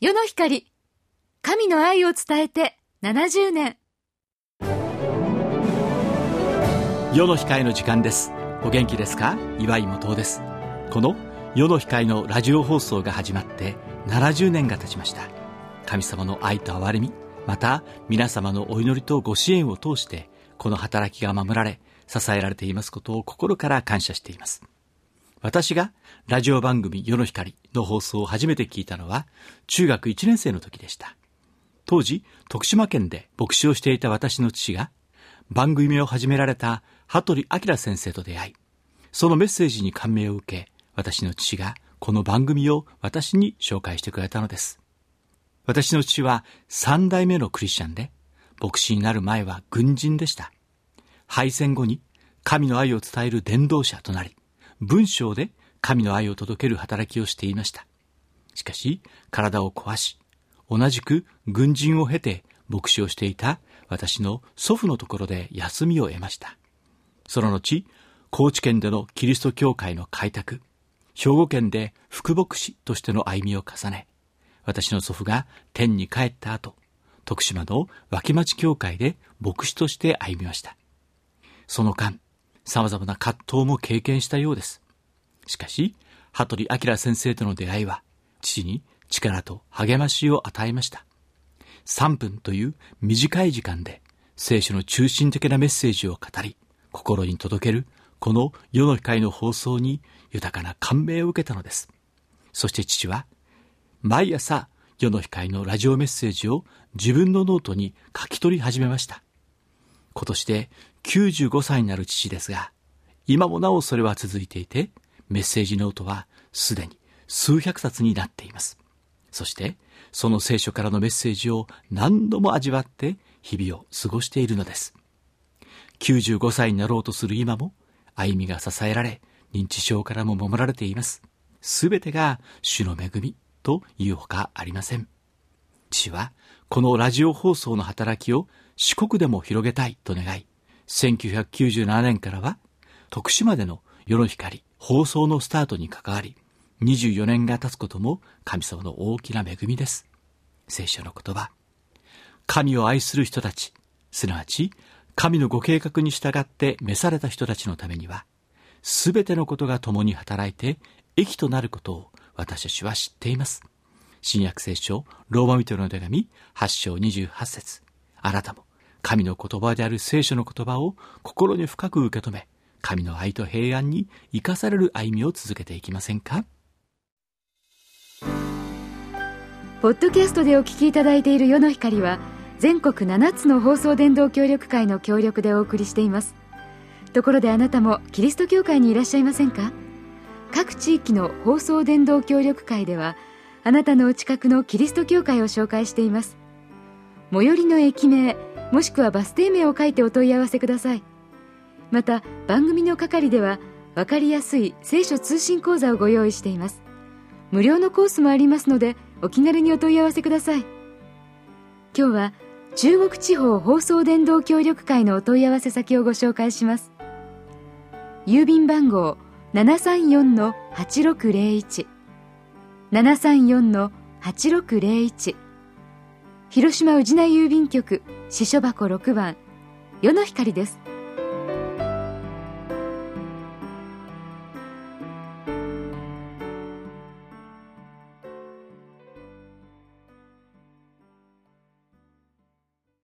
世の光、神の愛を伝えて70年。 世の光の時間です。お元気ですか？岩井元です。この世の光のラジオ放送が始まって70年が経ちました。神様の愛と憐れみ、また皆様のお祈りとご支援を通してこの働きが守られ支えられていますことを心から感謝しています。私がラジオ番組世の光の放送を初めて聞いたのは中学1年生の時でした。当時徳島県で牧師をしていた私の父が番組を始められた羽鳥明先生と出会い、そのメッセージに感銘を受け、私の父がこの番組を私に紹介してくれたのです。私の父は3代目のクリスチャンで、牧師になる前は軍人でした。敗戦後に神の愛を伝える伝道者となり、文章で神の愛を届ける働きをしていました。しかし体を壊し、同じく軍人を経て牧師をしていた私の祖父のところで休みを得ました。その後、高知県でのキリスト教会の開拓、兵庫県で副牧師としての歩みを重ね、私の祖父が天に帰った後、徳島の脇町教会で牧師として歩みました。その間、様々な葛藤も経験したようです。しかし、羽鳥明先生との出会いは、父に力と励ましを与えました。3分という短い時間で、聖書の中心的なメッセージを語り、心に届ける、この世の光の放送に豊かな感銘を受けたのです。そして父は、毎朝、世の光のラジオメッセージを自分のノートに書き取り始めました。今年で95歳になる父ですが、今もなおそれは続いていて、メッセージノートはすでに数百冊になっています。そして、その聖書からのメッセージを何度も味わって日々を過ごしているのです。95歳になろうとする今も、歩みが支えられ、認知症からも守られています。すべてが主の恵みというほかありません。父は、このラジオ放送の働きを四国でも広げたいと願い、1997年からは、徳島での世の光放送のスタートに関わり、24年が経つことも神様の大きな恵みです。聖書の言葉、神を愛する人たち、すなわち神のご計画に従って召された人たちのためには、すべてのことが共に働いて益となることを私たちは知っています。新約聖書ローマ人の手紙8章28節、あなたも神の言葉である聖書の言葉を心に深く受け止め、神の愛と平安に生かされる歩みを続けていきませんか？ ポッドキャストでお聞きいただいている世の光は、全国7つの放送伝道協力会の協力でお送りしています。ところであなたもキリスト教会にいらっしゃいませんか？各地域の放送伝道協力会では、あなたのお近くのキリスト教会を紹介しています。最寄りの駅名、もしくはバス停名を書いてお問い合わせください。また番組の係では、分かりやすい聖書通信講座をご用意しています。無料のコースもありますので、お気軽にお問い合わせください。今日は中国地方放送伝道協力会のお問い合わせ先をご紹介します。郵便番号 734-8601 734-8601、 広島宇品郵便局支所箱6番、世の光です。